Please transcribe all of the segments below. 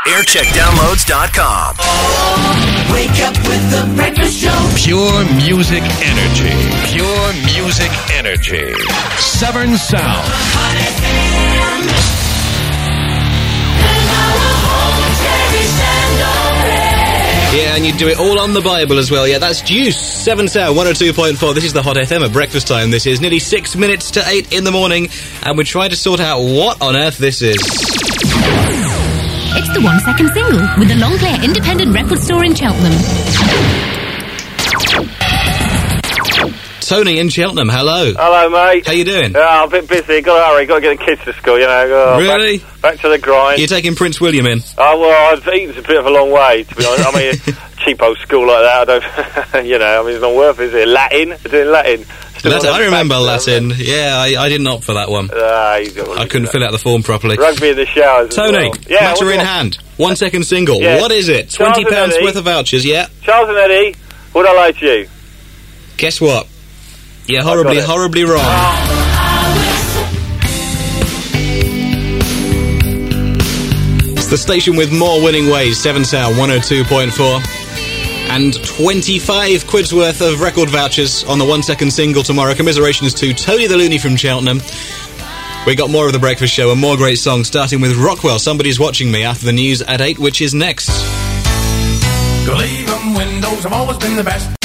Aircheckdownloads.com. Wake up with the breakfast show. Pure music energy. Pure music energy. Severn Sound. Yeah, and you do it all on the Bible as well. Yeah, that's Juice, 7 Sound, 102.4. This is the Hot FM at breakfast time. This is nearly 6 minutes to 8 in the morning, and we're trying to sort out what on earth this is. It's the 1 second single with the Long Clear Independent Record Store in Cheltenham. Tony in Cheltenham, hello. Hello, mate. How you doing? Yeah, I'm a bit busy. Got to hurry. Got to get the kids to school, you know. Really? Back to the grind. You're taking Prince William in? Oh, well, Eton's a bit of a long way, to be honest. I mean, cheap old school like that, I don't... you know, I mean, it's not worth it, is it? Latin? We're doing Latin. I remember Latin. Yeah, I didn't opt for that one. I couldn't fill out the form properly. Rugby in the showers. Tony, yeah, matter in hand. 1 second single. Yeah. What is it? £20 worth of vouchers, yeah? Charles and Eddie, would I lie to you? Guess what? You're horribly wrong. It's the station with more winning ways, 7 Sound 102.4. And 25 quid's worth of record vouchers on the 1 second single tomorrow. Commiserations to Tony the Looney from Cheltenham. We got more of The Breakfast Show and more great songs, starting with Rockwell, Somebody's Watching Me, after the news at 8, which is next. Leave 'em windows have always been the best.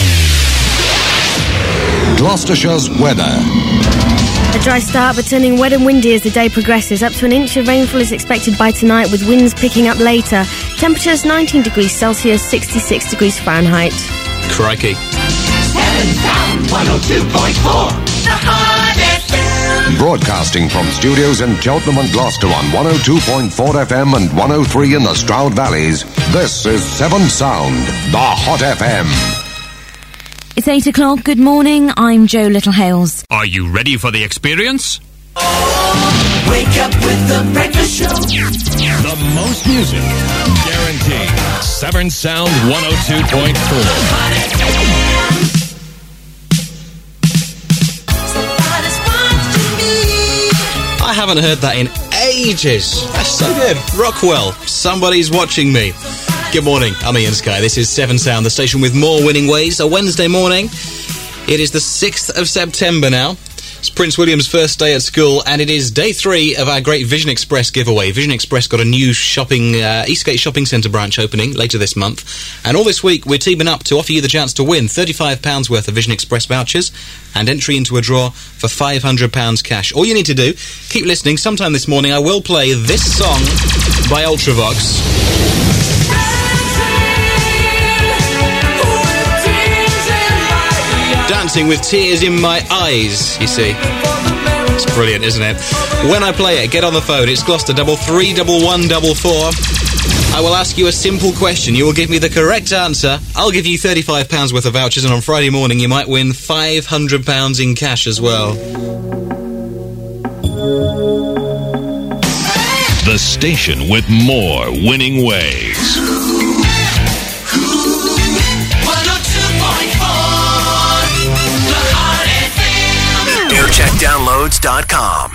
Gloucestershire's weather. A dry start, but turning wet and windy as the day progresses. Up to an inch of rainfall is expected by tonight, with winds picking up later. Temperatures 19 degrees Celsius, 66 degrees Fahrenheit. Crikey. 7 Sound 102.4. The Hot FM. Broadcasting from studios in Cheltenham and Gloucester on 102.4 FM and 103 in the Stroud Valleys. This is 7 Sound, the Hot FM. It's 8 o'clock. Good morning. I'm Joe Littlehales. Are you ready for the experience? Wake up with the breakfast show. The most music, guaranteed. Severn Sound 102.4. I haven't heard that in ages. That's so good. Rockwell, Somebody's Watching Me. Good morning, I'm Ian Sky. This is 7 Sound, the station with more winning ways. A Wednesday morning. It is the 6th of September now. It's Prince William's first day at school, and it is day 3 of our great Vision Express giveaway. Vision Express got a new Eastgate Shopping Centre branch opening later this month. And all this week, we're teaming up to offer you the chance to win £35 worth of Vision Express vouchers and entry into a draw for £500 cash. All you need to do, keep listening. Sometime this morning, I will play this song by Ultravox. Dancing with tears in my eyes, you see. It's brilliant, isn't it? When I play it, get on the phone. It's Gloucester 331144. I will ask you a simple question. You will give me the correct answer. I'll give you £35 worth of vouchers, and on Friday morning you might win £500 in cash as well. The station with more winning ways. Aircheckdownloads.com.